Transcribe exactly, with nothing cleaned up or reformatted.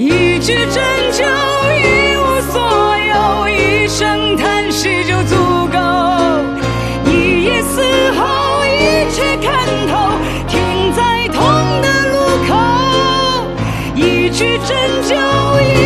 一句拯救一无所有，一声叹息就足够。一夜嘶吼，一切看透，停在痛的路口。一句拯救。